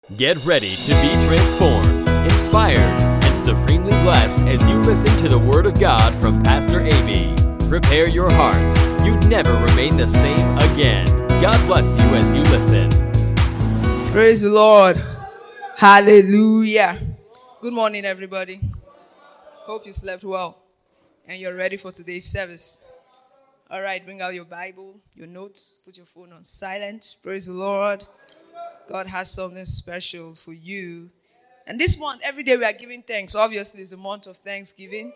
Get ready to be transformed, inspired, and supremely blessed as you listen to the Word of God from Pastor A.B. Prepare your hearts. You'd never remain the same again. God bless you as you listen. Praise the Lord. Hallelujah. Good morning, everybody. Hope you slept well and you're ready for today's service. All right, bring out your Bible, your notes, put your phone on silent. Praise the Lord. God has something special for you. And this month, every day we are giving thanks. Obviously, it's a month of Thanksgiving.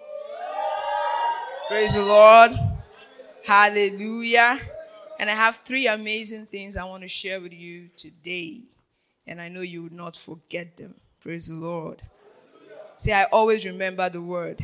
Praise the Lord. Hallelujah. And I have 3 amazing things I want to share with you today. And I know you will not forget them. Praise the Lord. See, I always remember the word.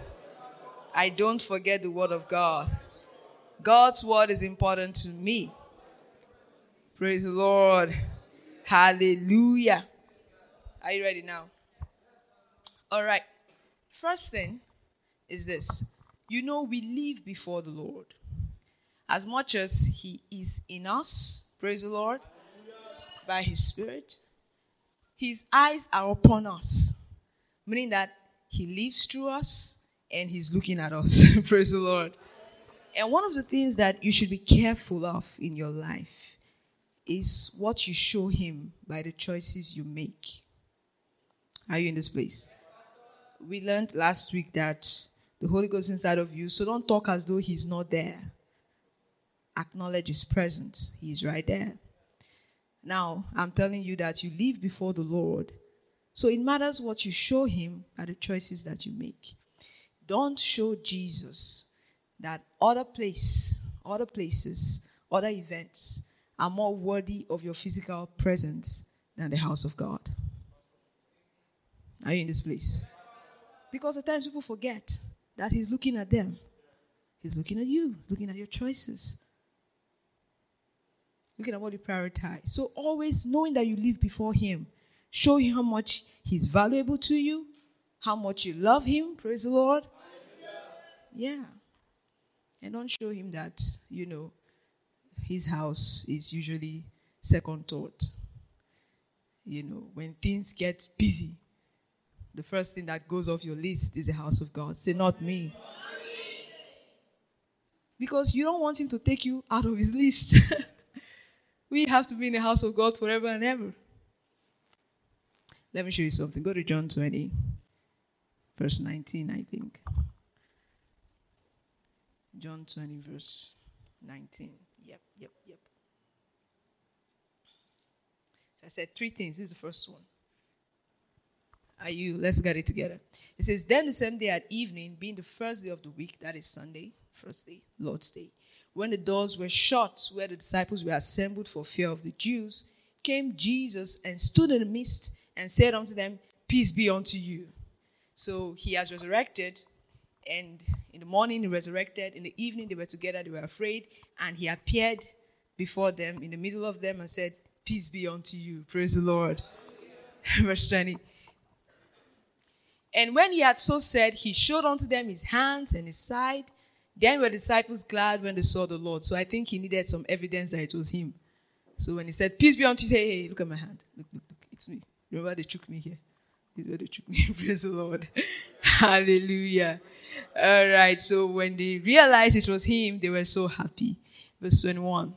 I don't forget the word of God. God's word is important to me. Praise the Lord. Hallelujah. Are you ready now? All right. First thing is this. You know, we live before the Lord. As much as He is in us, praise the Lord, by His Spirit, His eyes are upon us. Meaning that He lives through us and He's looking at us. Praise the Lord. And one of the things that you should be careful of in your life is what you show Him by the choices you make. Are you in this place? We learned last week that the Holy Ghost is inside of you, so don't talk as though He's not there. Acknowledge His presence. He is right there. Now, I'm telling you that you live before the Lord, so it matters what you show Him by the choices that you make. Don't show Jesus that other places, other events are more worthy of your physical presence than the house of God. Are you in this place? Because at times people forget that He's looking at them. He's looking at you, looking at your choices, looking at what you prioritize. So always knowing that you live before Him, show Him how much He's valuable to you, how much you love Him. Praise the Lord. Yeah. And don't show Him that, His house is usually second thought. When things get busy, the first thing that goes off your list is the house of God. Say, not me. Because you don't want Him to take you out of His list. We have to be in the house of God forever and ever. Let me show you something. Go to John 20, verse 19, I think. John 20, verse 19. Yep. So I said 3 things. This is the first one. Let's get it together. It says, then the same day at evening, being the first day of the week, that is Sunday, first day, Lord's Day, when the doors were shut, where the disciples were assembled for fear of the Jews, came Jesus and stood in the midst and said unto them, peace be unto you. So He has resurrected, and in the morning He resurrected, in the evening they were together, they were afraid, and He appeared before them, in the middle of them, and said, peace be unto you. Praise the Lord. Verse 20. And when He had so said, He showed unto them His hands and His side. Then were the disciples glad when they saw the Lord. So I think He needed some evidence that it was Him. So when He said, peace be unto you, say, hey, look at my hand. Look, it's me. Remember they took me here. This is where they took me. Praise the Lord. Hallelujah. All right. So when they realized it was Him, they were so happy. Verse 21.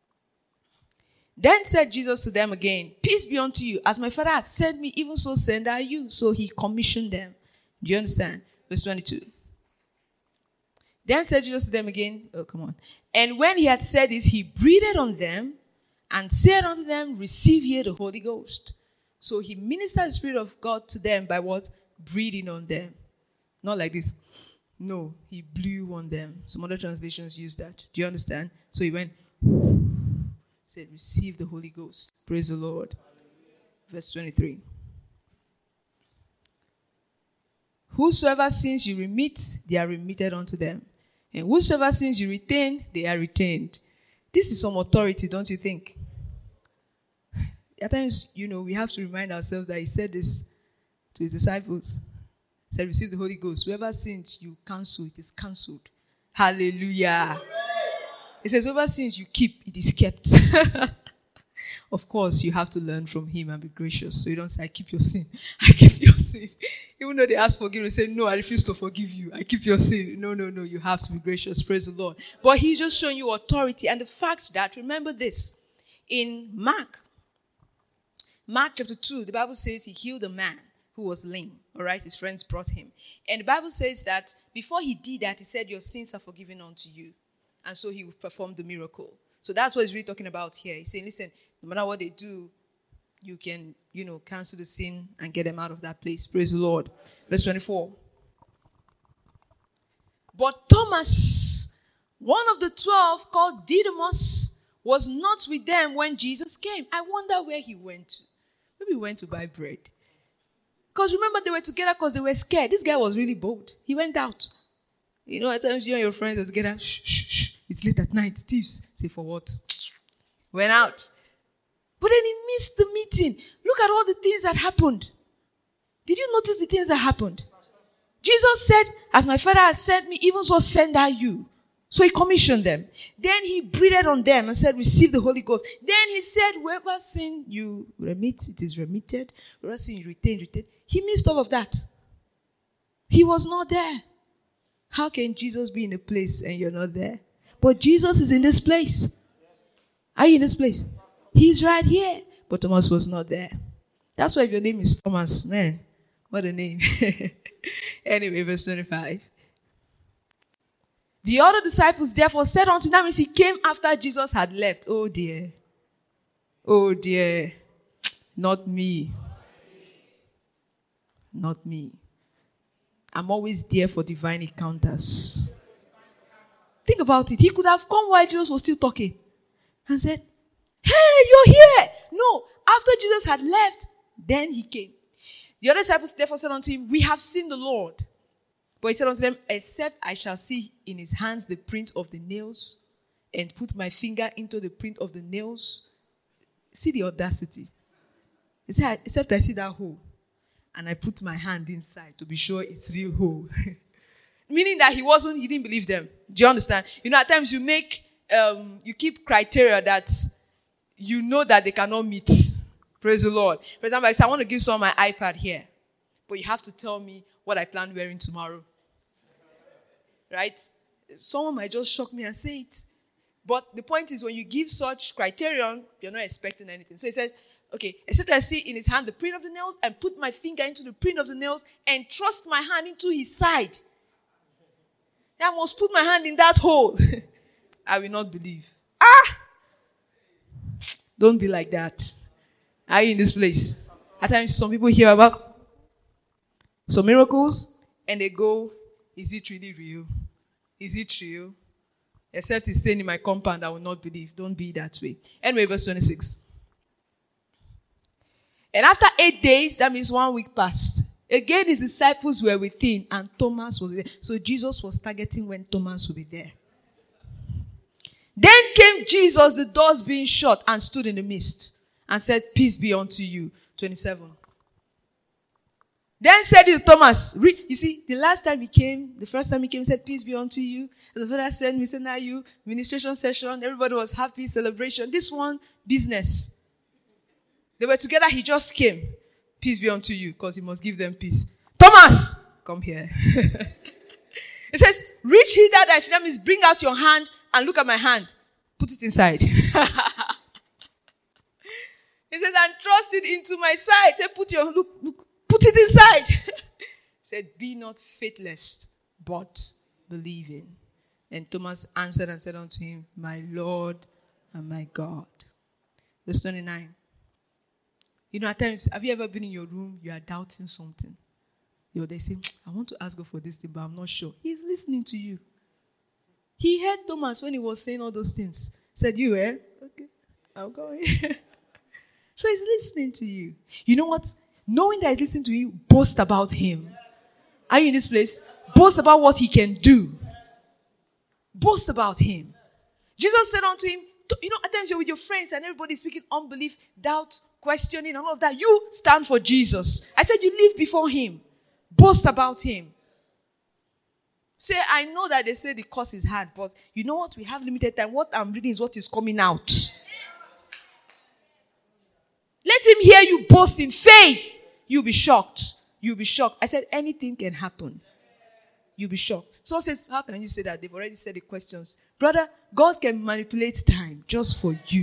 Then said Jesus to them again, peace be unto you. As my Father hath sent me, even so send I you. So He commissioned them. Do you understand? Verse 22. Then said Jesus to them again, and when He had said this, He breathed on them and said unto them, receive ye the Holy Ghost. So He ministered the Spirit of God to them by what? Breathing on them. Not like this. No, He blew on them. Some other translations use that. Do you understand? So He went, said, receive the Holy Ghost. Praise the Lord. Verse 23. Whosoever sins you remit, they are remitted unto them. And whosoever sins you retain, they are retained. This is some authority, don't you think? At times, we have to remind ourselves that He said this to His disciples. He said, receive the Holy Ghost. Whoever sins you cancel, it is cancelled. Hallelujah. It says, whoever sins you keep, it is kept. Of course, you have to learn from him and be gracious. So you don't say, I keep your sin. I keep your sin. Even though they ask forgiveness, say, no, I refuse to forgive you. I keep your sin. No. You have to be gracious. Praise the Lord. But he's just showing you authority. And the fact that, remember this, in Mark chapter 2, the Bible says he healed a man who was lame. All right, his friends brought him. And the Bible says that before he did that, he said, your sins are forgiven unto you. And so he performed the miracle. So that's what he's really talking about here. He's saying, listen, no matter what they do, you can, cancel the sin and get them out of that place. Praise the Lord. Verse 24. But Thomas, one of the 12 called Didymus, was not with them when Jesus came. I wonder where he went to. Maybe he went to buy bread. Because remember, they were together because they were scared. This guy was really bold. He went out. At times you and your friends are together. Shh. It's late at night. Thieves. Say, for what? Went out. But then he missed the meeting. Look at all the things that happened. Did you notice the things that happened? Jesus said, as my Father has sent me, even so send I you. So he commissioned them. Then he breathed on them and said, receive the Holy Ghost. Then he said, whoever sin you remit, it is remitted. Whoever sin you retain. He missed all of that. He was not there. How can Jesus be in a place and you're not there? But Jesus is in this place. Are you in this place? He's right here. But Thomas was not there. That's why if your name is Thomas, man, what a name. Anyway, verse 25. The other disciples therefore said unto him, that means he came after Jesus had left. Oh dear. Not me. Not me. I'm always there for divine encounters. Think about it. He could have come while Jesus was still talking and said, hey, you're here. No, after Jesus had left, then he came. The other disciples therefore said unto him, we have seen the Lord. But he said unto them, except I shall see in his hands the print of the nails and put my finger into the print of the nails. See the audacity. He said, except I see that hole and I put my hand inside to be sure it's real hole. Meaning that he didn't believe them. Do you understand? At times you keep criteria that you know that they cannot meet. Praise the Lord. For example, I say, I want to give someone my iPad here, but you have to tell me what I plan wearing tomorrow. Right? Someone might just shock me and say it. But the point is, when you give such criterion, you're not expecting anything. So he says, okay, except I see in his hand the print of the nails and put my finger into the print of the nails and thrust my hand into his side. I must put my hand in that hole. I will not believe. Don't be like that. Are you in this place? At times, some people hear about some miracles and they go, is it really real? Is it real? Except it's staying in my compound, I will not believe. Don't be that way. Anyway, verse 26. And after 8 days, that means 1 week passed. Again, his disciples were within and Thomas was there. So Jesus was targeting when Thomas would be there. Then came Jesus, the doors being shut, and stood in the midst and said, peace be unto you. 27. Then said he to Thomas, you see, the first time he came, he said, peace be unto you. And the Father said, we said, now you, ministration session, everybody was happy, celebration. This one, business. They were together, he just came. Peace be unto you, because he must give them peace. Thomas, come here. It says, reach hither thy finger, means bring out your hand and look at my hand. Put it inside. It says, and thrust it into my side. Say, put it inside. Said, be not faithless, but believing. And Thomas answered and said unto him, my Lord and my God. Verse 29. At times, have you ever been in your room, you are doubting something? They say, I want to ask God for this thing, but I'm not sure. He's listening to you. He heard Thomas when he was saying all those things. Said, you, Okay, I'm going. So he's listening to you. You know what? Knowing that he's listening to you, boast about him. Are you in this place? Boast about what he can do. Boast about him. Jesus said unto him, at times you're with your friends and everybody's speaking unbelief, doubt, questioning, and all of that. You stand for Jesus. I said you live before him. Boast about him. Say, I know that they say the course is hard, but you know what? We have limited time. What I'm reading is what is coming out. Let him hear you boast in faith. You'll be shocked. You'll be shocked. I said, anything can happen. You'll be shocked. Someone says, how can you say that? They've already said the questions. Brother, God can manipulate time just for you.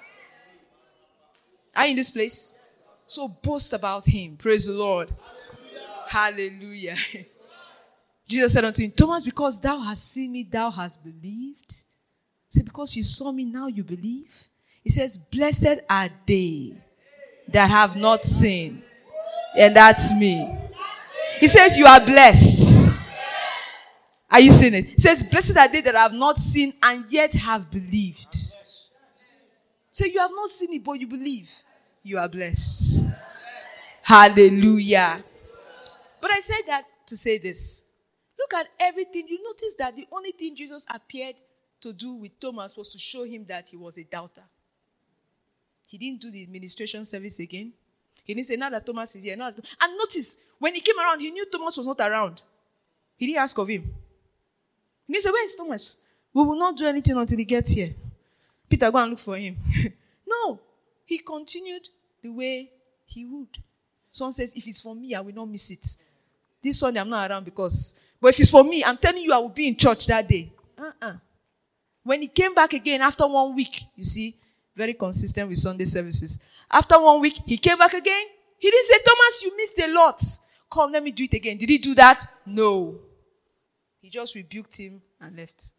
Are you in this place? So boast about him. Praise the Lord. Hallelujah. Jesus said unto him, Thomas, because thou hast seen me, thou hast believed. Say, because you saw me, now you believe. He says, blessed are they that have not seen. And that's me. He says, you are blessed. Are you seeing it? He says, blessed are they that have not seen and yet have believed. So you have not seen it, but you believe. You are blessed. Hallelujah. But I said that to say this. Look at everything. You notice that the only thing Jesus appeared to do with Thomas was to show him that he was a doubter. He didn't do the administration service again. He didn't say, now that Thomas is here. And notice, when he came around, he knew Thomas was not around. He didn't ask of him. He said, where is Thomas? We will not do anything until he gets here. Peter, go and look for him. No. He continued the way he would. Someone says, if it's for me, I will not miss it. This Sunday, I'm not around because... But if it's for me, I'm telling you, I will be in church that day. When he came back again after 1 week, you see, very consistent with Sunday services. After 1 week, he came back again. He didn't say, Thomas, you missed a lot. Come, let me do it again. Did he do that? No. He just rebuked him and left.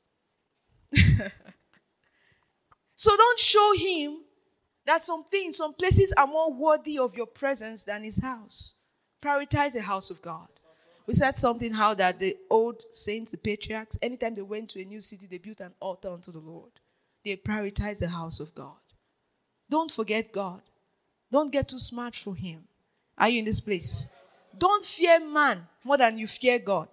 So don't show him that some things, some places are more worthy of your presence than his house. Prioritize the house of God. We said something how that the old saints, the patriarchs, anytime they went to a new city, they built an altar unto the Lord. They prioritized the house of God. Don't forget God. Don't get too smart for him. Are you in this place? Don't fear man more than you fear God.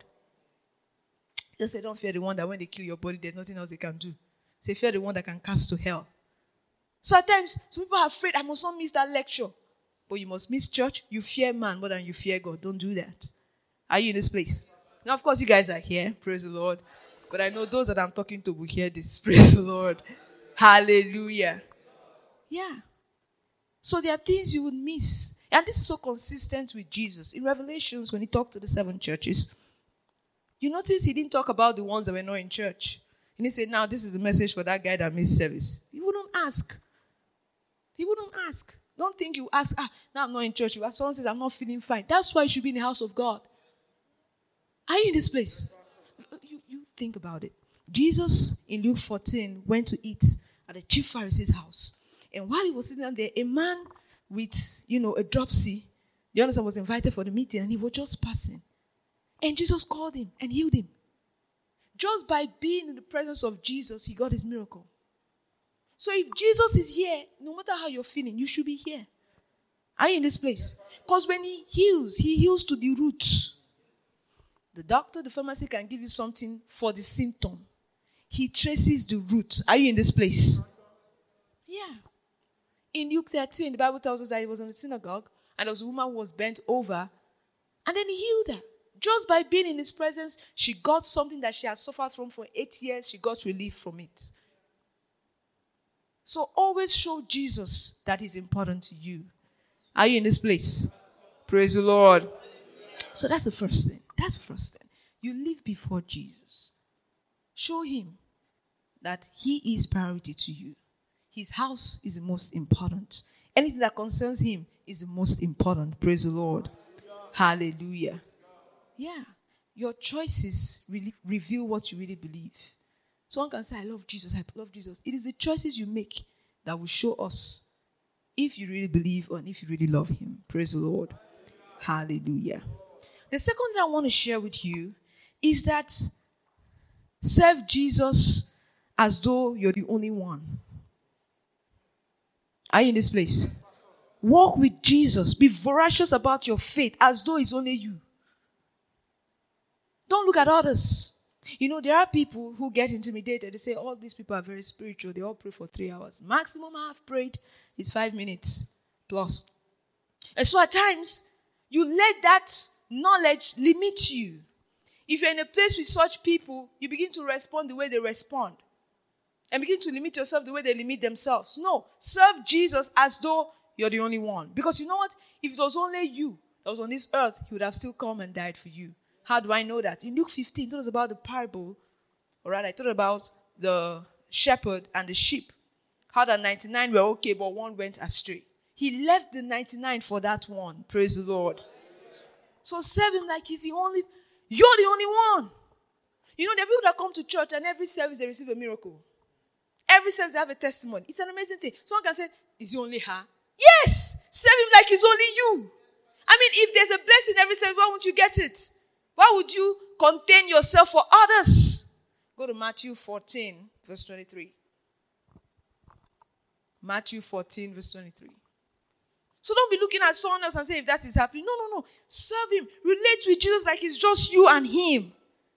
Just say, don't fear the one that when they kill your body, there's nothing else they can do. Say, fear the one that can cast to hell. So at times, some people are afraid, I must not miss that lecture. But you must miss church. You fear man more than you fear God. Don't do that. Are you in this place? Now, of course, you guys are here. Praise the Lord. But I know those that I'm talking to will hear this. Praise the Lord. Hallelujah. Yeah. So there are things you would miss. And this is so consistent with Jesus. In Revelations, when he talked to the 7 churches, you notice he didn't talk about the ones that were not in church. And he said, now this is the message for that guy that missed service. He wouldn't ask. He wouldn't ask. Don't think you ask, now I'm not in church. If someone says, I'm not feeling fine. That's why you should be in the house of God. Are you in this place? You think about it. Jesus, in Luke 14, went to eat at the chief Pharisee's house. And while he was sitting down there, a man with, a dropsy, the other son was invited for the meeting, and he was just passing. And Jesus called him and healed him. Just by being in the presence of Jesus, he got his miracle. So if Jesus is here, no matter how you're feeling, you should be here. Are you in this place? Because when he heals to the roots. The doctor, the pharmacy can give you something for the symptom. He traces the root. Are you in this place? Yeah. In Luke 13, the Bible tells us that he was in the synagogue and there was a woman who was bent over and then he healed her. Just by being in his presence, she got something that she had suffered from for 8 years. She got relief from it. So always show Jesus that is important to you. Are you in this place? Praise the Lord. So that's the first thing. That's the first thing. You live before Jesus. Show him that he is priority to you. His house is the most important. Anything that concerns him is the most important. Praise the Lord. Hallelujah. Yeah. Your choices really reveal what you really believe. Someone can say, I love Jesus, I love Jesus. It is the choices you make that will show us if you really believe or if you really love him. Praise the Lord. Hallelujah. The second thing I want to share with you is that serve Jesus as though you're the only one. Are you in this place? Walk with Jesus. Be voracious about your faith as though it's only you. Don't look at others. There are people who get intimidated. They say, all these people are very spiritual. They all pray for 3 hours. Maximum I have prayed is 5 minutes plus. And so at times, you let that knowledge limit you. If you're in a place with such people, you begin to respond the way they respond. And begin to limit yourself the way they limit themselves. No. Serve Jesus as though you're the only one. Because you know what? If it was only you that was on this earth, he would have still come and died for you. How do I know that? In Luke 15, it told us about the parable. All right, I told about the shepherd and the sheep. How the 99 were okay, but one went astray. He left the 99 for that one. Praise the Lord. So serve him like he's the only, you're the only one. You know, there are people that come to church and every service they receive a miracle. Every service they have a testimony. It's an amazing thing. Someone can say, is it only her? Yes! Serve him like it's only you. I mean, if there's a blessing every service, why won't you get it? Why would you contain yourself for others? Go to Matthew 14, verse 23. Matthew 14, verse 23. So don't be looking at someone else and say, if that is happening. No. Serve him. Relate with Jesus like it's just you and him.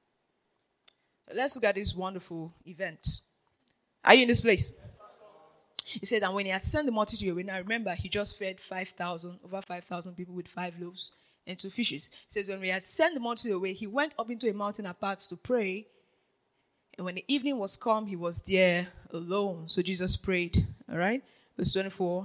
Let's look at this wonderful event. Are you in this place? He said, and when he had sent the multitude away, now remember, he just fed over 5,000 people with 5 loaves and 2 fishes. He says, when we had sent the multitude away, he went up into a mountain apart to pray. And when the evening was come, he was there alone. So Jesus prayed. All right? Verse 24.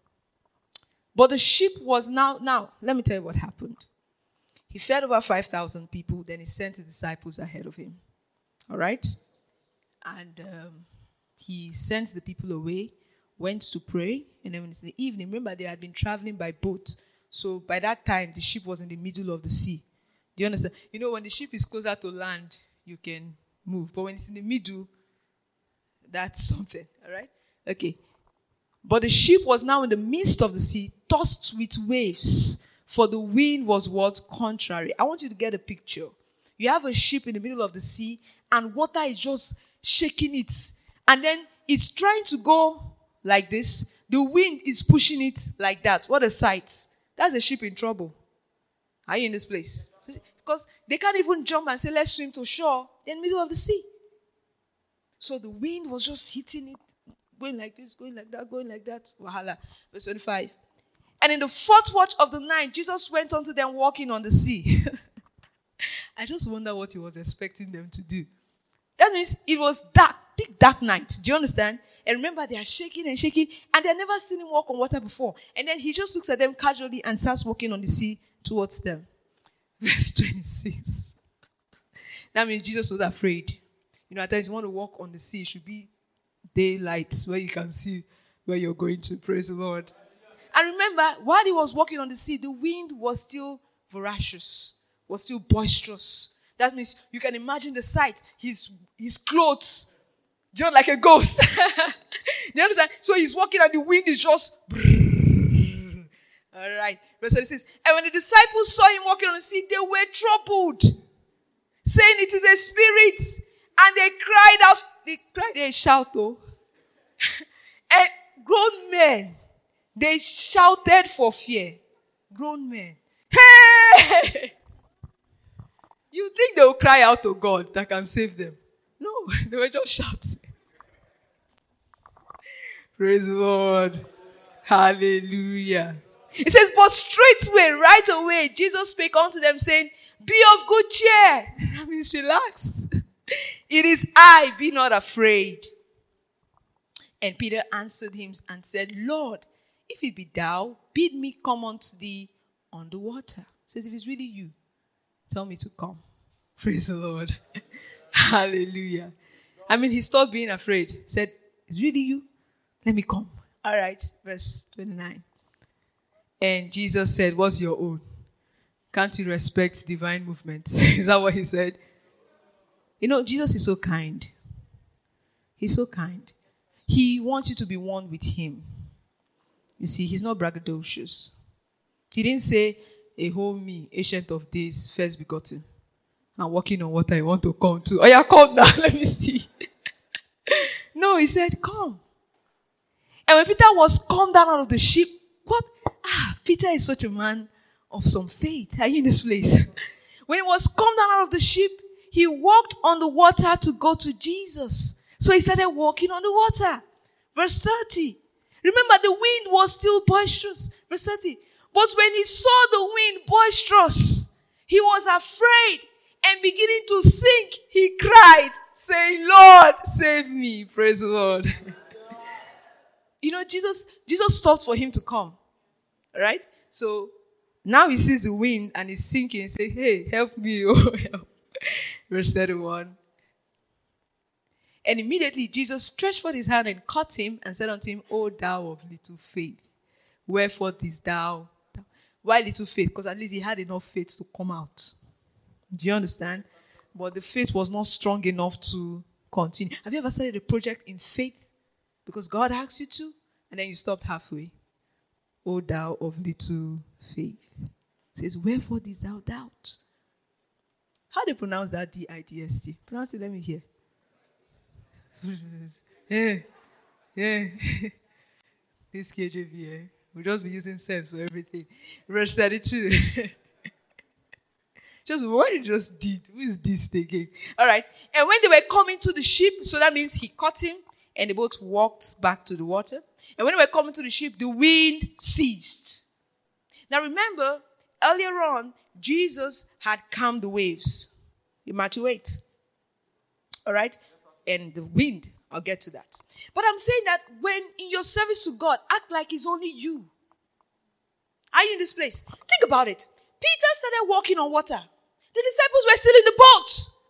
But the sheep was now, let me tell you what happened. He fed over 5,000 people. Then he sent his disciples ahead of him. All right? And he sent the people away, went to pray. And then when it's the evening, remember they had been traveling by boat. So by that time, the ship was in the middle of the sea. Do you understand? You know, when the ship is closer to land, you can move. But when it's in the middle, that's something. All right? Okay. But the ship was now in the midst of the sea, tossed with waves, for the wind was what? Contrary. I want you to get a picture. You have a ship in the middle of the sea, and water is just shaking it. And then it's trying to go like this. The wind is pushing it like that. What a sight. That's a ship in trouble. Are you in this place? Because they can't even jump and say, let's swim to shore. They're in the middle of the sea. So the wind was just hitting it. Going like this, going like that, going like that. Wahala. Verse 25. And in the 4th watch of the night, Jesus went unto them walking on the sea. I just wonder what he was expecting them to do. That means it was dark, thick, dark night. Do you understand? And remember, they are shaking and shaking, and they had never seen him walk on water before. And then he just looks at them casually and starts walking on the sea towards them. Verse 26. That means Jesus was afraid. You know, at times you want to walk on the sea, it should be daylight where you can see where you're going to. Praise the Lord. And remember, while he was walking on the sea, the wind was still voracious, was still boisterous. That means you can imagine the sight. His clothes, just like a ghost. You understand? So he's walking and the wind is just... All right. Verse 26. And when the disciples saw him walking on the sea, they were troubled, saying it is a spirit. And they cried out. They shout, oh. And grown men, they shouted for fear. Grown men. Hey! You think they will cry out to God that can save them? No, they were just shouting. Praise the Lord. Hallelujah. It says, but straightway, right away, Jesus spake unto them, saying, be of good cheer. That means relax. It is I, be not afraid. And Peter answered him and said, Lord, if it be thou, bid me come unto thee on the water. Says, if it's really you, tell me to come. Praise the Lord. Hallelujah. I mean, he stopped being afraid. He said, it's really you? Let me come. All right. Verse 29. And Jesus said, what's your own? Can't you respect divine movement? Is that what he said? You know, Jesus is so kind. He's so kind. He wants you to be one with him. You see, he's not braggadocious. He didn't say, a whole me, ancient of days, first begotten. I'm walking on water, I want to come too. Oh yeah, come now, let me see. No, he said, come. And when Peter was come down out of the ship, what? Peter is such a man of some faith. Are you in this place? When he was come down out of the ship, he walked on the water to go to Jesus. So he started walking on the water. Verse 30. Remember, the wind was still boisterous. Verse 30. But when he saw the wind boisterous, he was afraid, and beginning to sink, he cried, saying, Lord, save me. Praise the Lord. You know, Jesus stopped for him to come. Right? So now he sees the wind and he's sinking and says, hey, help me, oh help. Verse 31. And immediately Jesus stretched forth his hand and caught him and said unto him, O thou of little faith, wherefore didst thou? Why little faith? Because at least he had enough faith to come out. Do you understand? But the faith was not strong enough to continue. Have you ever started a project in faith because God asked you to, and then you stopped halfway? O thou of little faith. It says, wherefore didst thou doubt? How do you pronounce that D-I-T-S-T? Pronounce it, let me hear. Yeah. This KJV, we'll just be using sense for everything. Verse 32. Just what he just did. Who is this again? All right. And when they were coming to the ship, so that means he caught him and they both walked back to the water. And when they were coming to the ship, the wind ceased. Now remember, earlier on, Jesus had calmed the waves. In Matthew 8. All right. And the wind, I'll get to that. But I'm saying that when in your service to God, act like it's only you. Are you in this place? Think about it. Peter started walking on water. The disciples were still in the boat.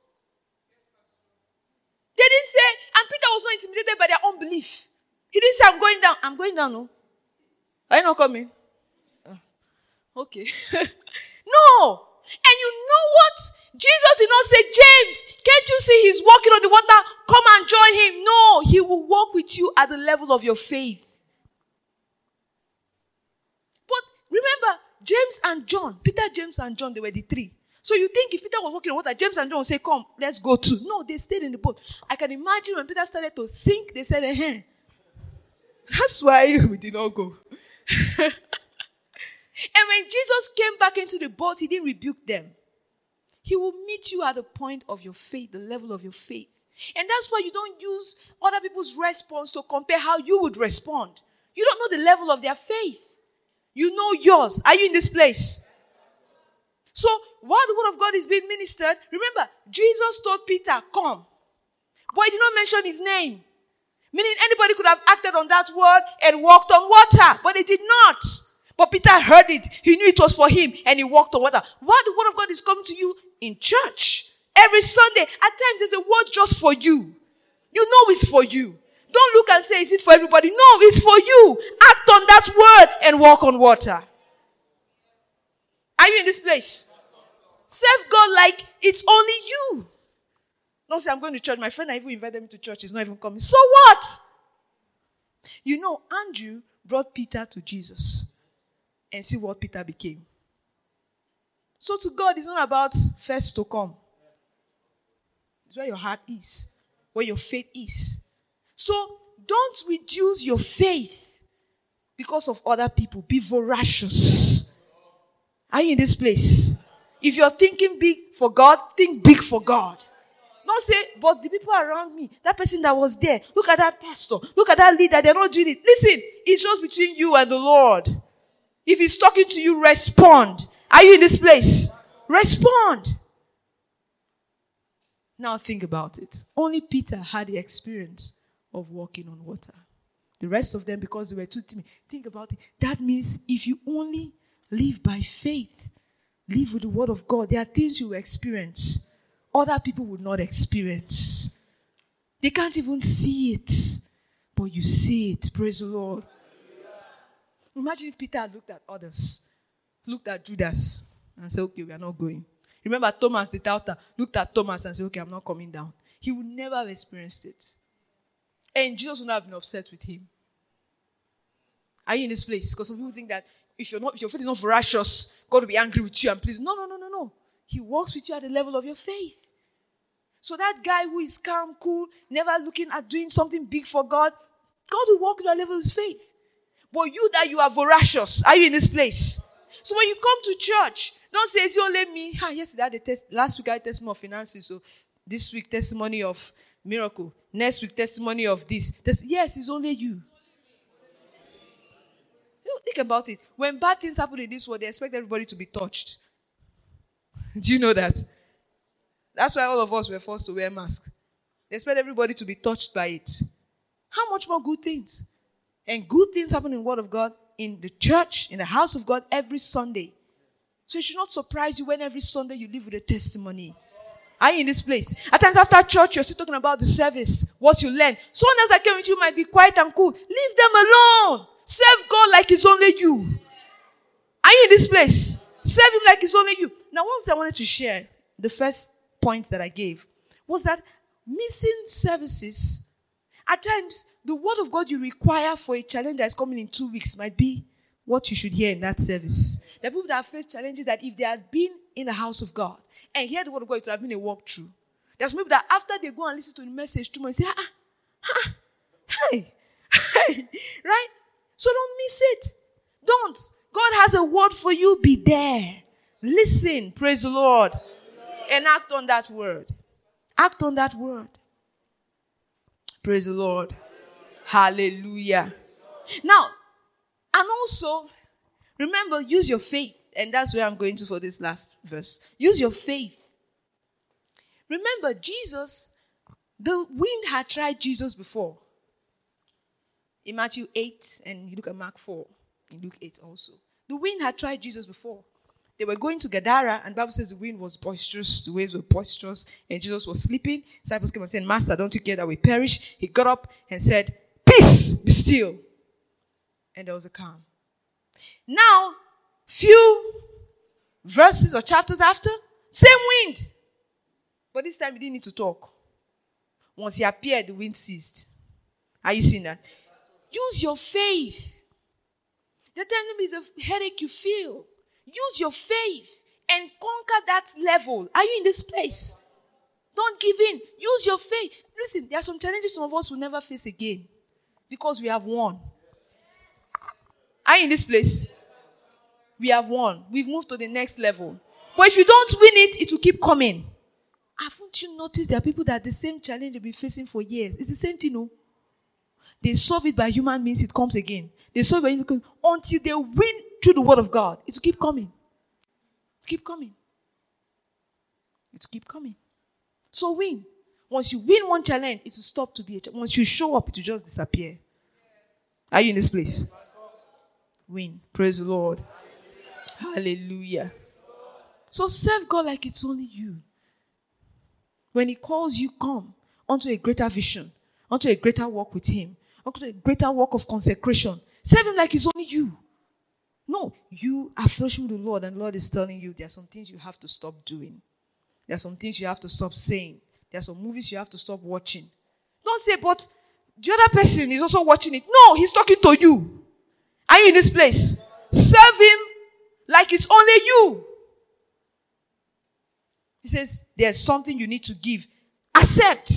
They didn't say, and Peter was not intimidated by their unbelief. He didn't say, I'm going down. I'm going down, no. Are you not coming? Okay. No. And you know what? Jesus did not say, James, can't you see he's walking on the water? Come and join him. No, he will walk with you at the level of your faith. But remember, James and John, Peter, James and John, they were the three. So you think if Peter was walking on water, James and John would say, come, let's go too. No, they stayed in the boat. I can imagine when Peter started to sink, they said, That's why we did not go. And when Jesus came back into the boat, he didn't rebuke them. He will meet you at the point of your faith, the level of your faith. And that's why you don't use other people's response to compare how you would respond. You don't know the level of their faith. You know yours. Are you in this place? So while the word of God is being ministered, remember, Jesus told Peter, come. But he did not mention his name. Meaning anybody could have acted on that word and walked on water. But they did not. But Peter heard it. He knew it was for him and he walked on water. While the word of God is coming to you in church, every Sunday, at times there's a word just for you. You know it's for you. Don't look and say, is it for everybody? No, it's for you. Act on that word and walk on water. Are you in this place? Serve God like it's only you. Don't say, I'm going to church. My friend, I even invited me to church. He's not even coming. So what? You know, Andrew brought Peter to Jesus. And see what Peter became. So to God, it's not about first to come. It's where your heart is. Where your faith is. So don't reduce your faith because of other people. Be voracious. Are you in this place? If you're thinking big for God, think big for God. Don't say, but the people around me, that person that was there, look at that pastor, look at that leader, they're not doing it. Listen, it's just between you and the Lord. If he's talking to you, respond. Are you in this place? Respond. Now think about it. Only Peter had the experience of walking on water. The rest of them, because they were too timid. Think about it. That means if you only live by faith, live with the word of God, there are things you will experience other people would not experience. They can't even see it, but you see it. Praise the Lord. Imagine if Peter had looked at others, looked at Judas, and said, okay, we are not going. Remember Thomas, the doubter, looked at Thomas and said, okay, I'm not coming down. He would never have experienced it. And Jesus would not have been upset with him. Are you in this place? Because some people think that if your faith is not voracious, God will be angry with you and please. No. He walks with you at the level of your faith. So that guy who is calm, cool, never looking at doing something big for God, God will walk with that level of his faith. But you that you are voracious, are you in this place? So when you come to church, don't say, it's only me. Yesterday I had a test. Last week I had testimony of finances. So this week testimony of miracle. Next week testimony of this. Yes, it's only you. Think about it. When bad things happen in this world, they expect everybody to be touched. Do you know that? That's why all of us were forced to wear masks. They expect everybody to be touched by it. How much more good things? And good things happen in the Word of God. in the church, in the house of God, every Sunday. So it should not surprise you when every Sunday you live with a testimony. Are you in this place? At times after church, you're still talking about the service, what you learned. Someone else that came with you might be quiet and cool. Leave them alone. Serve God like it's only you. Are you in this place? Serve Him like it's only you. Now, one thing I wanted to share, the first point that I gave, was that missing services, at times, the word of God you require for a challenge that is coming in 2 weeks might be what you should hear in that service. There are people that have faced challenges that if they had been in the house of God and hear the word of God, it would have been a walkthrough. There's people that after they go and listen to the message tomorrow, say, hey, right? So don't miss it. Don't. God has a word for you. Be there. Listen. Praise the Lord. And act on that word. Act on that word. Praise the Lord. Hallelujah. Now, and also, remember, use your faith. And that's where I'm going to for this last verse. Use your faith. Remember, Jesus, the wind had tried Jesus before. In Matthew 8, and you look at Mark 4, in Luke 8 also. The wind had tried Jesus before. They were going to Gadara, and the Bible says the wind was boisterous, the waves were boisterous, and Jesus was sleeping. Disciples came and said, Master, don't you care that we perish? He got up and said, Peace, be still. And there was a calm. Now, few verses or chapters after, same wind. But this time he didn't need to talk. Once he appeared, the wind ceased. Are you seeing that? Use your faith. The enemy is a headache you feel. Use your faith and conquer that level. Are you in this place? Don't give in. Use your faith. Listen, there are some challenges some of us will never face again because we have won. Are you in this place? We have won. We've moved to the next level. But if you don't win it, it will keep coming. Haven't you noticed there are people that the same challenge they've been facing for years? It's the same thing, no? They solve it by human means, it comes again. They solve it by human means until they win through the word of God. It will keep coming. It will keep coming. It will keep coming. So win. Once you win one challenge, it will stop to be a challenge. Once you show up, it will just disappear. Are you in this place? Win. Praise the Lord. Hallelujah. So serve God like it's only you. When He calls you, come onto a greater vision, onto a greater walk with Him, onto a greater walk of consecration. Serve Him like it's only you. No, you are fellowship with the Lord, and the Lord is telling you there are some things you have to stop doing. There are some things you have to stop saying. There are some movies you have to stop watching. Don't say, but the other person is also watching it. No, He's talking to you. Are you in this place? Serve Him like it's only you. He says, there's something you need to give. Accept.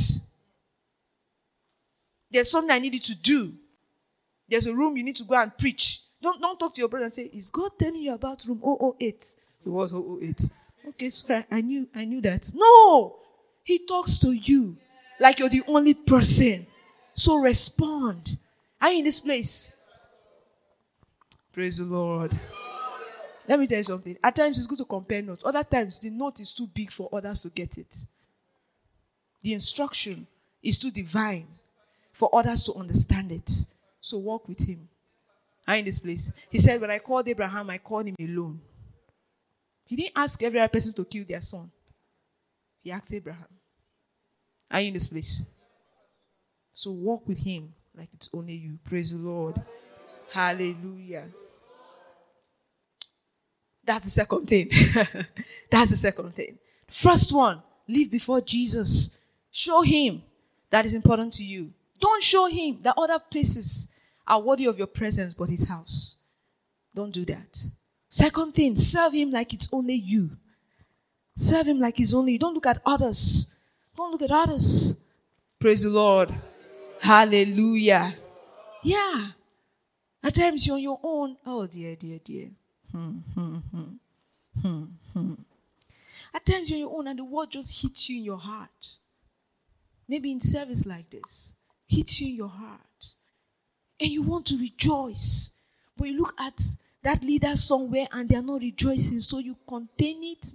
There's something I need you to do. There's a room you need to go and preach. Don't talk to your brother and say, is God telling you about room 008? So what's 008? Okay, sorry, I knew that. No! He talks to you like you're the only person. So respond. Are you in this place? Praise the Lord. Let me tell you something. At times it's good to compare notes. Other times the note is too big for others to get it. The instruction is too divine for others to understand it. So walk with Him. Are you in this place? He said, when I called Abraham, I called him alone. He didn't ask every other person to kill their son. He asked Abraham. Are you in this place? So walk with Him like it's only you. Praise the Lord. Hallelujah. That's the second thing. That's the second thing. First one, live before Jesus. Show Him that is important to you. Don't show Him that other places are worthy of your presence but His house. Don't do that. Second thing, serve Him like it's only you. Serve Him like it's only you. Don't look at others. Don't look at others. Praise the Lord. Hallelujah. Yeah. At times you're on your own. Oh dear. At times you're on your own and the word just hits you in your heart. Maybe in service like this. Hits you in your heart. And you want to rejoice. But you look at that leader somewhere and they are not rejoicing. So you contain it.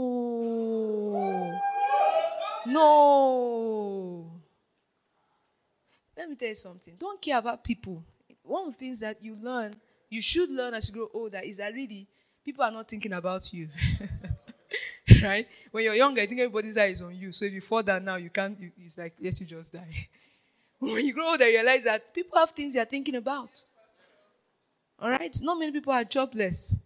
No. Let me tell you something. Don't care about people. One of the things that you learn you should learn as you grow older is that really people are not thinking about you. Right? When you're younger, I think everybody's eye is on you. So if you fall down now, you can't, it's like, yes, you just die. When you grow older, you realize that people have things they're thinking about. All right? Not many people are jobless.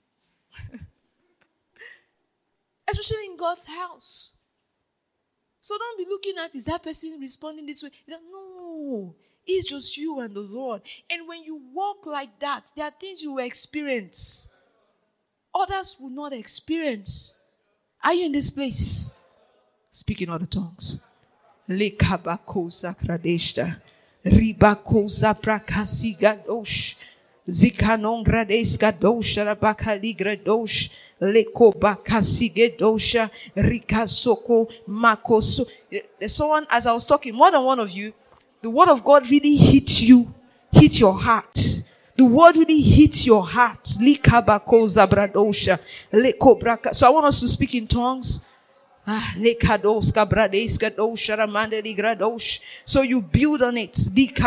Especially in God's house. So don't be looking at, is that person responding this way? No. It's just you and the Lord. And when you walk like that, there are things you will experience. Others will not experience. Are you in this place? Speaking other tongues. Lekabakoza kradeshta. Ribakoza prakasigadosh. Zikanongradeska dosha rabakaligradosh. Lekobakasigedosha. Rikasoko makoso. There's someone, as I was talking, more than one of you, the word of God really hit you, hit your heart. The word really hits your heart. So I want us to speak in tongues. So you build on it.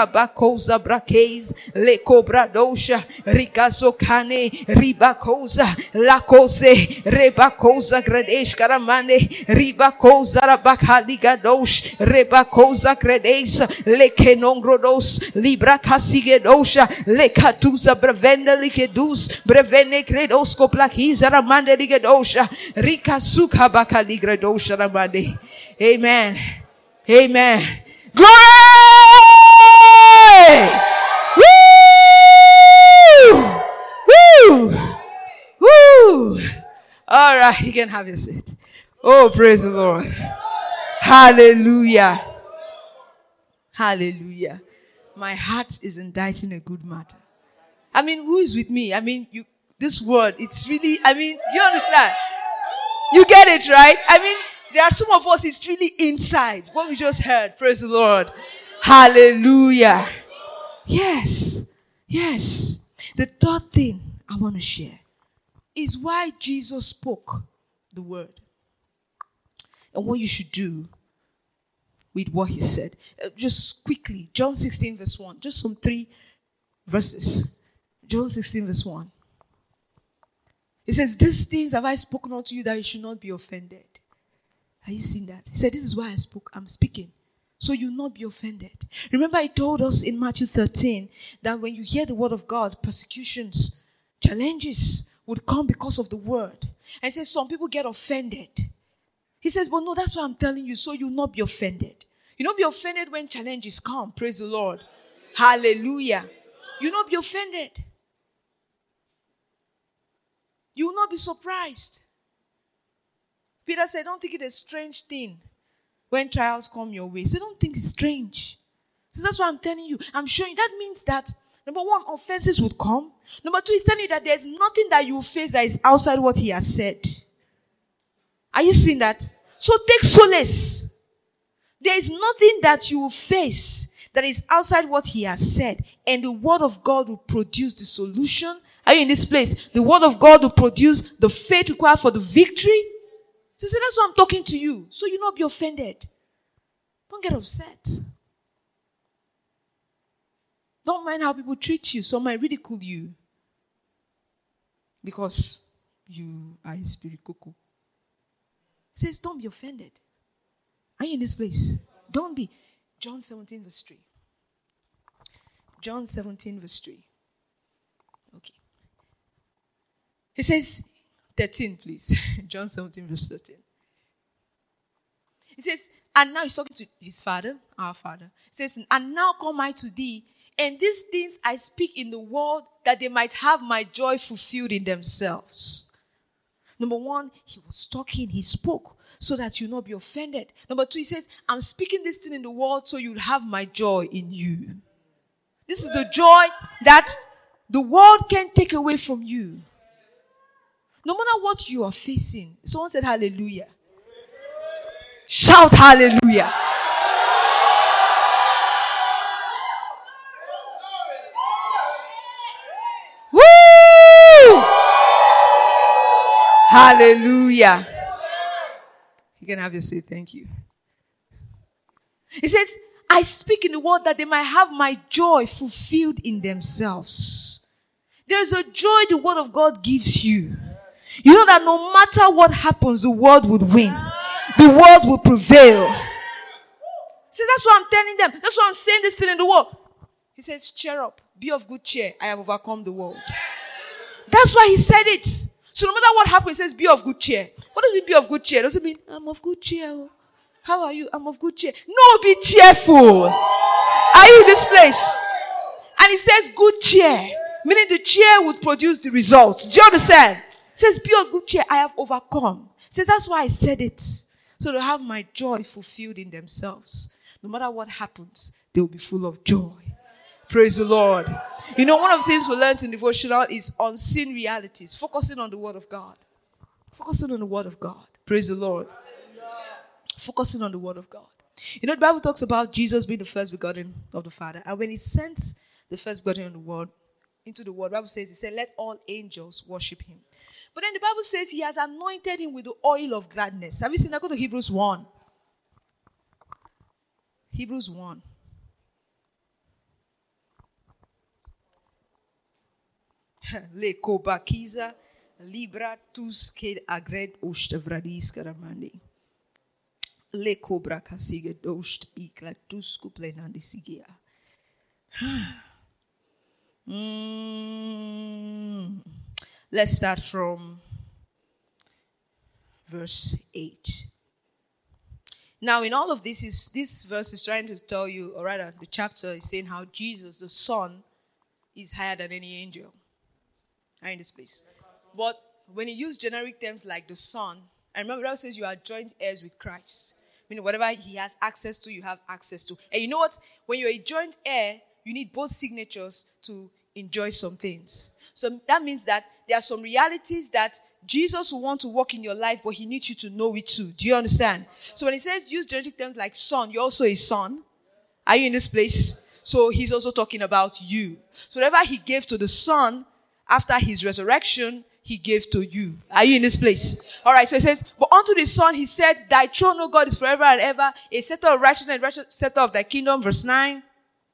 Amen. Amen. Glory! Woo! Woo! Woo! All right, you can have your seat. Oh, praise the Lord. Hallelujah. Hallelujah. My heart is inditing a good matter. I mean, who is with me? I mean, this word, it's really, you understand? You get it, right? There are some of us, it's really inside. What we just heard. Praise the Lord. Hallelujah. Yes. Yes. The third thing I want to share is why Jesus spoke the word. And what you should do with what he said. Just quickly, John 16 verse 1. Just some 3 verses. John 16 verse 1. It says, these things have I spoken unto you that you should not be offended. Are you seeing that? He said, this is why I'm speaking. So you'll not be offended. Remember, he told us in Matthew 13 that when you hear the word of God, persecutions, challenges would come because of the word. And he says, some people get offended. He says, but no, that's why I'm telling you, so you'll not be offended. You'll not be offended when challenges come. Praise the Lord. Hallelujah. You'll not be offended. You will not be surprised. Peter said, don't think it a strange thing when trials come your way. So don't think it's strange. So that's what I'm telling you. I'm showing you. That means that, number one, offenses would come. Number two, he's telling you that there's nothing that you face that is outside what he has said. Are you seeing that? So take solace. There is nothing that you will face that is outside what he has said. And the word of God will produce the solution. Are you in this place? The word of God will produce the faith required for the victory. So say, that's why I'm talking to you. So you not be offended. Don't get upset. Don't mind how people treat you. Some might ridicule you because you are a spirit cuckoo. He says, don't be offended. Are you in this place? Don't be. John 17 verse 3. John 17 verse 3. Okay. He says, 13 please. John 17 verse 13. He says, and now he's talking to his father, our father. He says, and now come I to thee, and these things I speak in the world, that they might have my joy fulfilled in themselves. Number one, he was talking, he spoke, so that you'll not be offended. Number two, he says, I'm speaking this thing in the world, so you'll have my joy in you. This is the joy that the world can't take away from you. No matter what you are facing. Someone said hallelujah. Shout hallelujah. Woo! Hallelujah. You can have your seat. Thank you. He says, I speak in the world that they might have my joy fulfilled in themselves. There's a joy the word of God gives you. You know that no matter what happens, the word would win. The word will prevail. See, that's what I'm telling them. That's why I'm saying this thing in the world. He says, cheer up. Be of good cheer. I have overcome the world. That's why he said it. So no matter what happens, he says, be of good cheer. What does it mean, be of good cheer? Does it mean, I'm of good cheer? How are you? I'm of good cheer. No, be cheerful. Are you in this place? And he says, good cheer. Meaning the cheer would produce the results. Do you understand? He says, be of good cheer. I have overcome. He says, that's why I said it. So to have my joy fulfilled in themselves. No matter what happens, they will be full of joy. Praise the Lord. You know, one of the things we learned in devotional is unseen realities. Focusing on the word of God. Focusing on the word of God. Praise the Lord. Focusing on the word of God. You know, the Bible talks about Jesus being the first begotten of the Father. And when he sends the first begotten of the world into the world, the Bible says, he said, let all angels worship him. But then the Bible says he has anointed him with the oil of gladness. Have you seen that? Go to Hebrews 1. Hebrews 1. Le kobakiza libra tus ke agred ost vradis karamandi. Le cobra kasige dost ikla tus kuplenandi sigia. Let's start from verse 8. Now, in all of this verse is trying to tell you, or rather, the chapter is saying how Jesus, the Son, is higher than any angel. Are in this place? But when he used generic terms like the Son, I remember that says you are joint heirs with Christ. Meaning whatever he has access to, you have access to. And you know what? When you're a joint heir, you need both signatures to enjoy some things. So that means that there are some realities that Jesus will want to work in your life, but he needs you to know it too. Do you understand? So when he says use generic terms like son, you're also a son. Are you in this place? So he's also talking about you. So whatever he gave to the Son after his resurrection, he gave to you. Are you in this place? All right, so he says, but unto the Son he said, thy throne, O God, is forever and ever, a scepter of righteousness, a scepter of thy kingdom. Verse 9.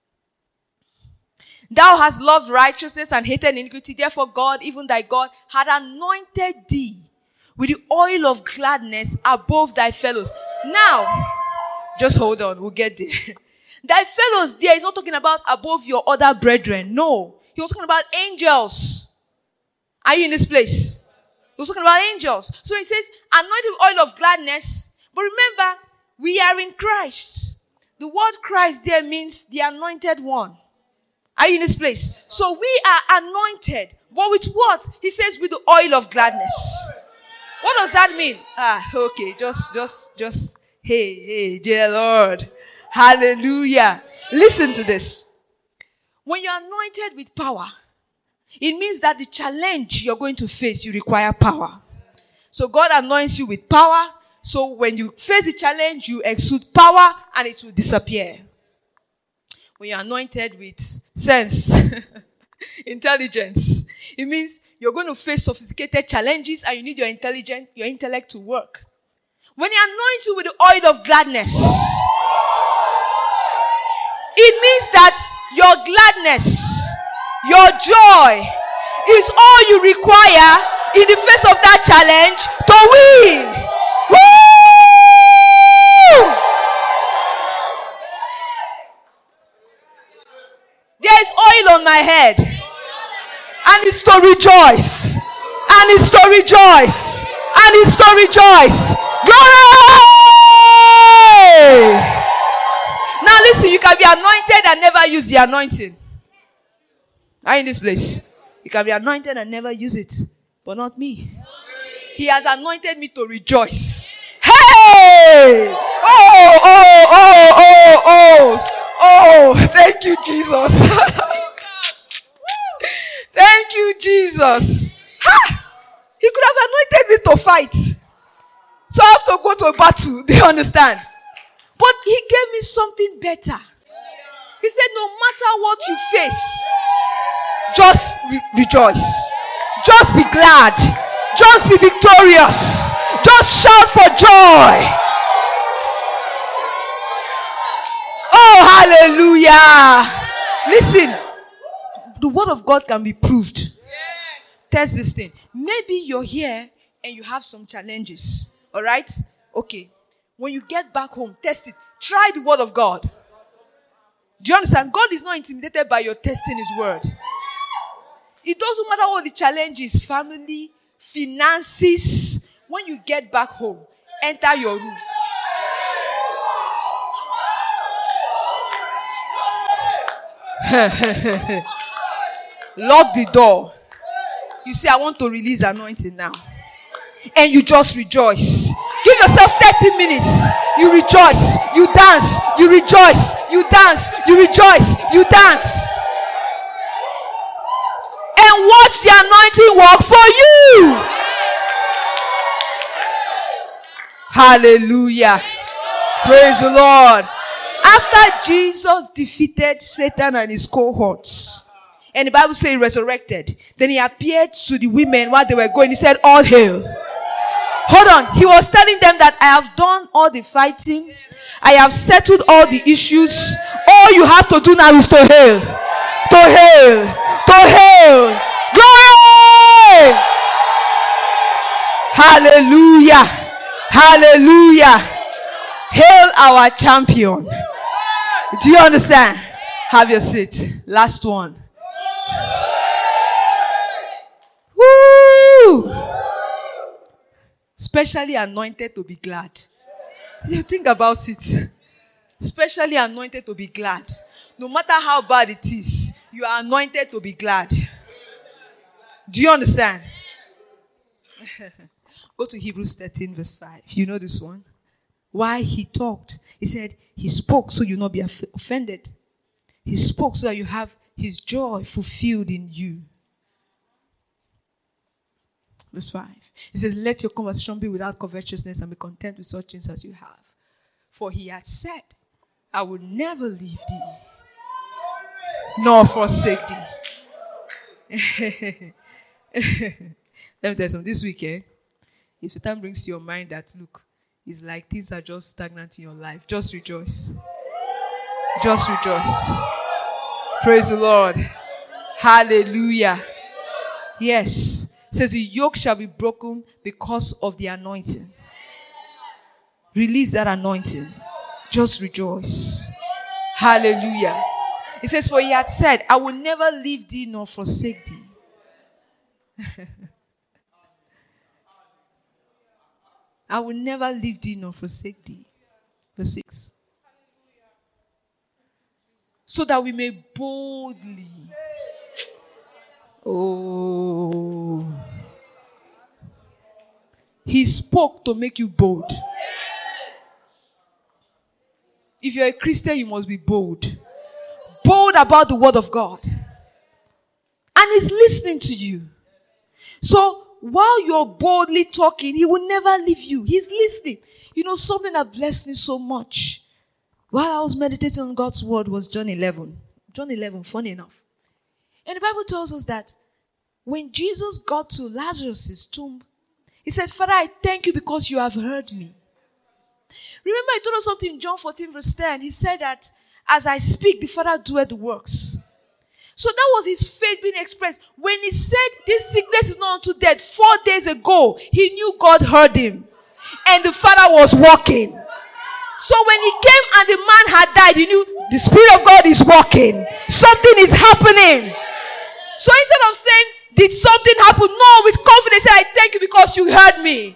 Thou hast loved righteousness and hated iniquity. Therefore God, even thy God, had anointed thee with the oil of gladness above thy fellows. Now, just hold on, we'll get there. Thy fellows there is not talking about above your other brethren. No. He was talking about angels. Are you in this place? He was talking about angels. So he says, anointed with oil of gladness. But remember, we are in Christ. The word Christ there means the anointed one. Are you in this place? So we are anointed. But with what? He says with the oil of gladness. What does that mean? Okay. Just, hey, dear Lord. Hallelujah. Listen to this. When you're anointed with power, it means that the challenge you're going to face, you require power. So God anoints you with power. So when you face the challenge, you exude power and it will disappear. When you're anointed with sense, intelligence, it means you're going to face sophisticated challenges and you need your intellect to work. When he anoints you with the oil of gladness, it means that your gladness, your joy is all you require in the face of that challenge to win. Woo! There is oil on my head. And it's to rejoice. And it's to rejoice. And it's to rejoice. Glory! Now listen, you can be anointed and never use the anointing. Are you in this place? You can be anointed and never use it. But not me. He has anointed me to rejoice. Hey! Oh, thank you, Jesus. Thank you, Jesus. Ha! He could have anointed me to fight. So I have to go to a battle. Do you understand? But he gave me something better. He said, no matter what you face, just rejoice. Just be glad. Just be victorious. Just shout for joy. Oh, hallelujah. Listen, the word of God can be proved. Test this thing. Maybe you're here and you have some challenges. All right? Okay. When you get back home, test it. Try the word of God. Do you understand? God is not intimidated by your testing his word. It doesn't matter what the challenge is, family, finances. When you get back home, enter your room. Lock the door. You say, I want to release anointing now. And you just rejoice. Give yourself 30 minutes. You rejoice. You dance. You rejoice. You dance. You rejoice. You dance. And watch the anointing work for you. Hallelujah. Praise the Lord. After Jesus defeated Satan and his cohorts, and the Bible says he resurrected, then he appeared to the women while they were going. He said, all hail. Hold on. He was telling them that I have done all the fighting. I have settled all the issues. All you have to do now is to hail. To hail. To hail. Glory! Hallelujah. Hallelujah. Hail our champion. Do you understand? Have your seat. Last one. Woo! Specially anointed to be glad. You think about it. Specially anointed to be glad. No matter how bad it is, you are anointed to be glad. Do you understand? Go to Hebrews 13 verse 5. You know this one? Why he talked. He said, he spoke so you not be offended. He spoke so that you have his joy fulfilled in you. Verse 5. He says, let your conversation be without covetousness and be content with such things as you have. For he had said, I will never leave thee, nor forsake thee. Let me tell you something. This weekend, if Satan brings to your mind that, look, it's like things are just stagnant in your life, just rejoice. Just rejoice. Praise the Lord. Hallelujah. Yes. It says the yoke shall be broken because of the anointing. Release that anointing. Just rejoice. Hallelujah. It says, for he had said, I will never leave thee nor forsake thee. I will never leave thee nor forsake thee. Verse 6. So that we may boldly. Oh. He spoke to make you bold. If you're a Christian, you must be bold. Bold about the word of God. And he's listening to you. So, while you're boldly talking, he will never leave you. He's listening. You know, something that blessed me so much while I was meditating on God's word was John 11. John 11, funny enough. And the Bible tells us that when Jesus got to Lazarus' tomb, he said, Father, I thank you because you have heard me. Remember, he told us something in John 14 verse 10. He said that as I speak, the Father doeth the works. So that was his faith being expressed. When he said this sickness is not unto death, 4 days ago, he knew God heard him. And the Father was walking. So when he came and the man had died, he knew the Spirit of God is walking. Something is happening. So instead of saying, did something happen? No, with confidence, say, I thank you because you heard me.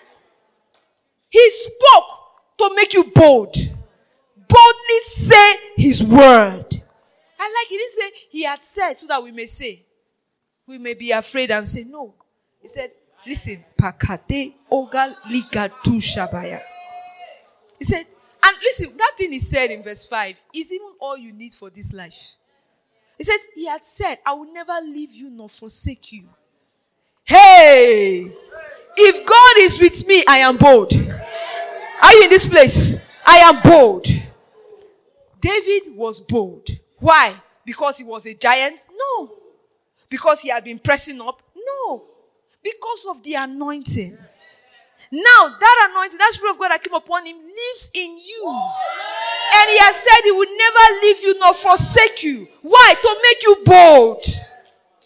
He spoke to make you bold. Boldly say his word. I like, he didn't say he had said so that we may say. We may be afraid and say no. He said, listen. Pakate ogal ligatu shabaya. He said, and listen, that thing he said in verse 5 is even all you need for this life. He says, he had said, I will never leave you nor forsake you. Hey! If God is with me, I am bold. Are you in this place? I am bold. David was bold. Why? Because he was a giant? No. Because he had been pressing up? No. Because of the anointing. Now, that anointing, that Spirit of God that came upon him lives in you. And he has said he will never leave you nor forsake you. Why? To make you bold.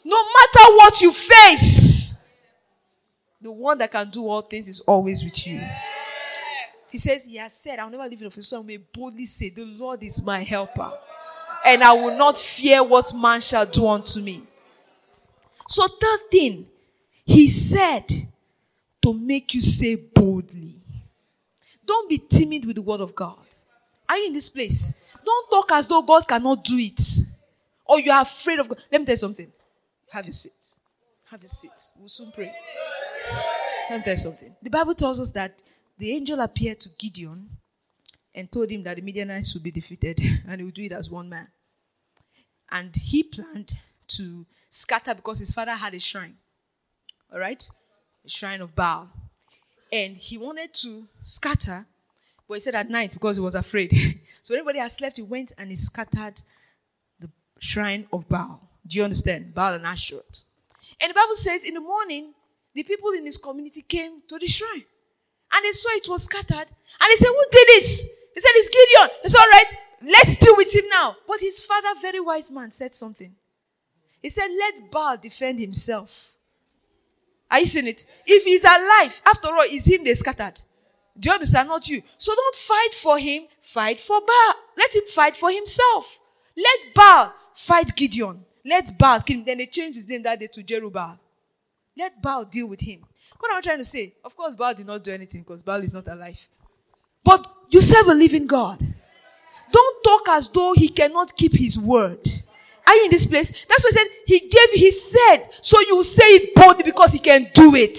No matter what you face, the one that can do all things is always with you. He says, he has said, I'll never leave you of his son. May boldly say, the Lord is my helper. And I will not fear what man shall do unto me. So third thing, he said to make you say boldly. Don't be timid with the word of God. Are you in this place? Don't talk as though God cannot do it. Or you are afraid of God. Let me tell you something. Have your seat. Have your seat. We'll soon pray. Let me tell you something. The Bible tells us that the angel appeared to Gideon and told him that the Midianites would be defeated and he would do it as one man. And he planned to scatter because his father had a shrine. All right? A shrine of Baal. And he wanted to scatter, but he said at night because he was afraid. So everybody had slept, he went and he scattered the shrine of Baal. Do you understand? Baal and Ashtaroth. And the Bible says in the morning, the people in his community came to the shrine. And they saw it was scattered. And they said, who did this? They said, it's Gideon. It's all right. Let's deal with him now. But his father, very wise man, said something. He said, let Baal defend himself. Are you seeing it? If he's alive, after all, it's him they scattered. Do you understand? Not you. So don't fight for him. Fight for Baal. Let him fight for himself. Let Baal fight Gideon. Let Baal kill him. Then they changed his name that day to Jerubbaal. Let Baal deal with him. What am I trying to say? Of course, Baal did not do anything because Baal is not alive. But you serve a living God. Don't talk as though he cannot keep his word. Are you in this place? That's what he said. He said, so you say it boldly because he can do it.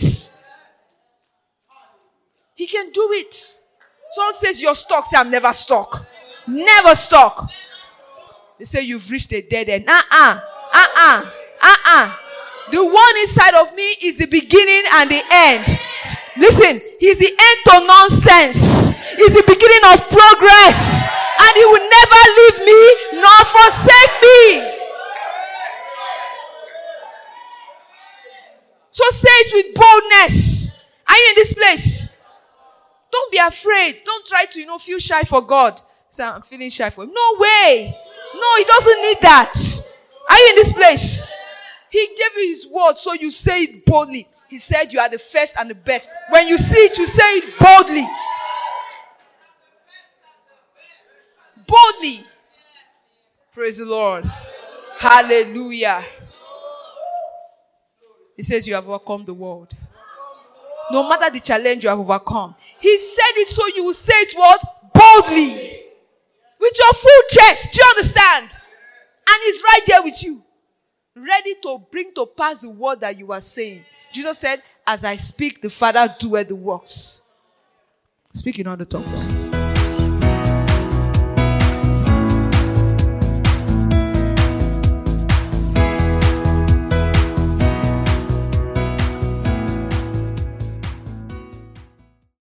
He can do it. Someone says you're stuck. Say, I'm never stuck. Never stuck. They say you've reached a dead end. The one inside of me is the beginning and the end. Listen, he's the end to nonsense. He's the beginning of progress. And he will never leave me nor forsake me. So say it with boldness. Are you in this place? Don't be afraid. Don't try to, feel shy for God. Say, I'm feeling shy for him. No way. No, he doesn't need that. Are you in this place? He gave you his word, so you say it boldly. He said you are the first and the best. When you see it, you say it boldly. Boldly. Praise the Lord. Hallelujah. He says you have overcome the world. No matter the challenge you have overcome. He said it so you will say it what? Boldly. With your full chest. Do you understand? And he's right there with you. Ready to bring to pass the word that you are saying. Jesus said, as I speak, the Father doeth the works. Speak in other tongues.